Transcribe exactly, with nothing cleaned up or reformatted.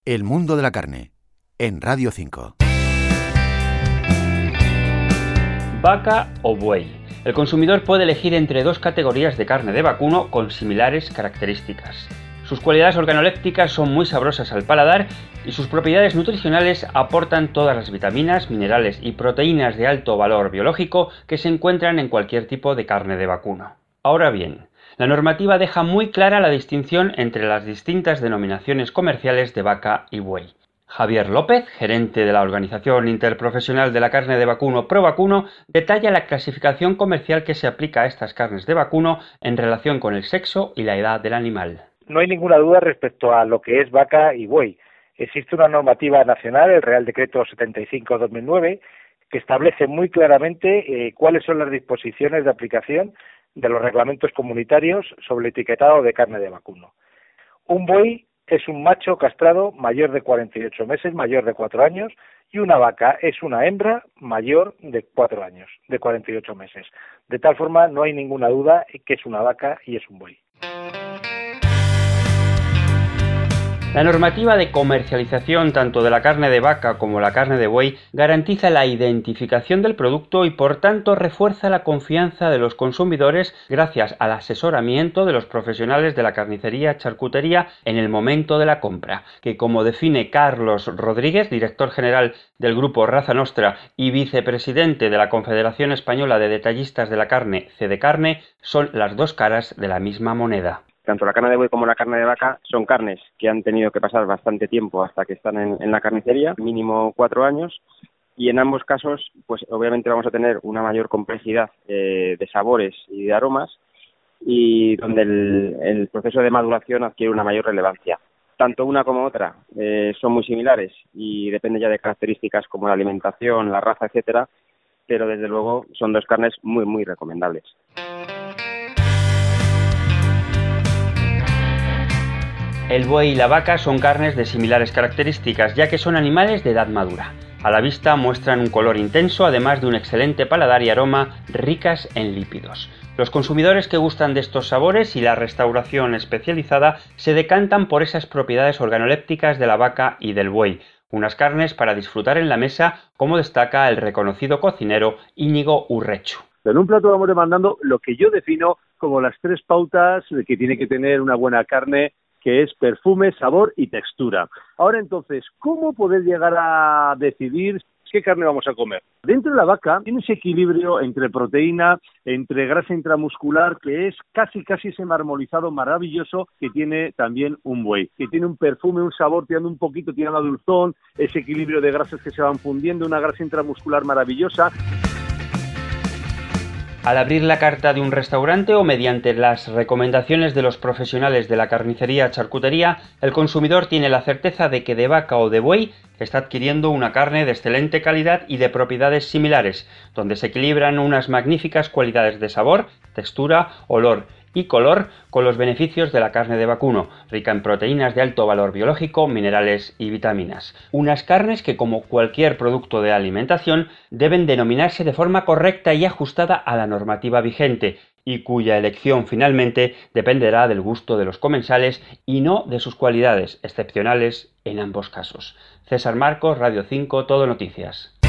El mundo de la carne, en Radio cinco. Vaca o buey. El consumidor puede elegir entre dos categorías de carne de vacuno con similares características. Sus cualidades organolépticas son muy sabrosas al paladar y sus propiedades nutricionales aportan todas las vitaminas, minerales y proteínas de alto valor biológico que se encuentran en cualquier tipo de carne de vacuno. Ahora bien, la normativa deja muy clara la distinción entre las distintas denominaciones comerciales de vaca y buey. Javier López, gerente de la Organización Interprofesional de la Carne de Vacuno ProVacuno, detalla la clasificación comercial que se aplica a estas carnes de vacuno en relación con el sexo y la edad del animal. No hay ninguna duda respecto a lo que es vaca y buey. Existe una normativa nacional, el Real Decreto setenta y cinco barra dos mil nueve, que establece muy claramente eh, cuáles son las disposiciones de aplicación de los reglamentos comunitarios sobre el etiquetado de carne de vacuno. Un buey es un macho castrado mayor de cuarenta y ocho meses, mayor de cuatro años, y una vaca es una hembra mayor de cuatro años, de cuarenta y ocho meses. De tal forma, no hay ninguna duda que es una vaca y es un buey. La normativa de comercialización tanto de la carne de vaca como la carne de buey garantiza la identificación del producto y por tanto refuerza la confianza de los consumidores gracias al asesoramiento de los profesionales de la carnicería-charcutería en el momento de la compra, que como define Carlos Rodríguez, director general del grupo Raza Nostra y vicepresidente de la Confederación Española de Detallistas de la Carne, Fedecarne, son las dos caras de la misma moneda. Tanto la carne de buey como la carne de vaca son carnes que han tenido que pasar bastante tiempo hasta que están en, en la carnicería, mínimo cuatro años, y en ambos casos, pues obviamente vamos a tener una mayor complejidad eh, de sabores y de aromas, y donde el, el proceso de maduración adquiere una mayor relevancia. Tanto una como otra eh, son muy similares y depende ya de características como la alimentación, la raza, etcétera, pero desde luego son dos carnes muy, muy recomendables. El buey y la vaca son carnes de similares características, ya que son animales de edad madura. A la vista muestran un color intenso, además de un excelente paladar y aroma ricas en lípidos. Los consumidores que gustan de estos sabores y la restauración especializada se decantan por esas propiedades organolépticas de la vaca y del buey, unas carnes para disfrutar en la mesa, como destaca el reconocido cocinero Íñigo Urrechu. En un plato vamos demandando lo que yo defino como las tres pautas de que tiene que tener una buena carne, que es perfume, sabor y textura. Ahora entonces, ¿cómo poder llegar a decidir qué carne vamos a comer? Dentro de la vaca tiene ese equilibrio entre proteína, entre grasa intramuscular, que es casi casi ese marmorizado maravilloso que tiene también un buey, que tiene un perfume, un sabor tirando un poquito, tirando a dulzón, ese equilibrio de grasas que se van fundiendo, una grasa intramuscular maravillosa. Al abrir la carta de un restaurante o mediante las recomendaciones de los profesionales de la carnicería-charcutería, el consumidor tiene la certeza de que de vaca o de buey está adquiriendo una carne de excelente calidad y de propiedades similares, donde se equilibran unas magníficas cualidades de sabor, textura, olor y color con los beneficios de la carne de vacuno, rica en proteínas de alto valor biológico, minerales y vitaminas. Unas carnes que, como cualquier producto de alimentación, deben denominarse de forma correcta y ajustada a la normativa vigente, y cuya elección finalmente dependerá del gusto de los comensales y no de sus cualidades, excepcionales en ambos casos. César Marcos, Radio cinco, Todo Noticias.